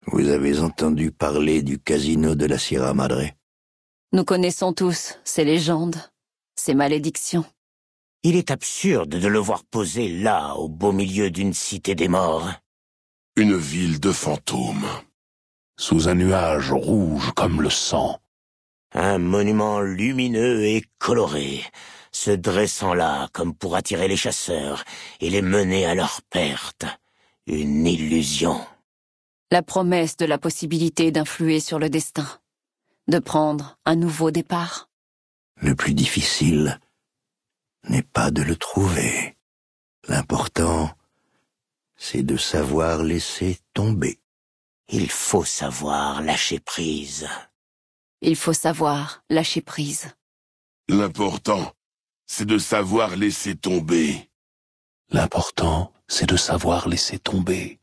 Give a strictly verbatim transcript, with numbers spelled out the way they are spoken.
Vous avez entendu parler du casino de la Sierra Madre? Nous connaissons tous ces légendes, ces malédictions. Il est absurde de le voir posé là, au beau milieu d'une cité des morts. Une ville de fantômes, sous un nuage rouge comme le sang. Un monument lumineux et coloré, se dressant là comme pour attirer les chasseurs et les mener à leur perte. Une illusion. La promesse de la possibilité d'influer sur le destin, de prendre un nouveau départ. Le plus difficile n'est pas de le trouver. L'important, c'est de savoir laisser tomber. Il faut savoir lâcher prise. Il faut savoir lâcher prise. L'important, c'est de savoir laisser tomber. L'important, c'est de savoir laisser tomber.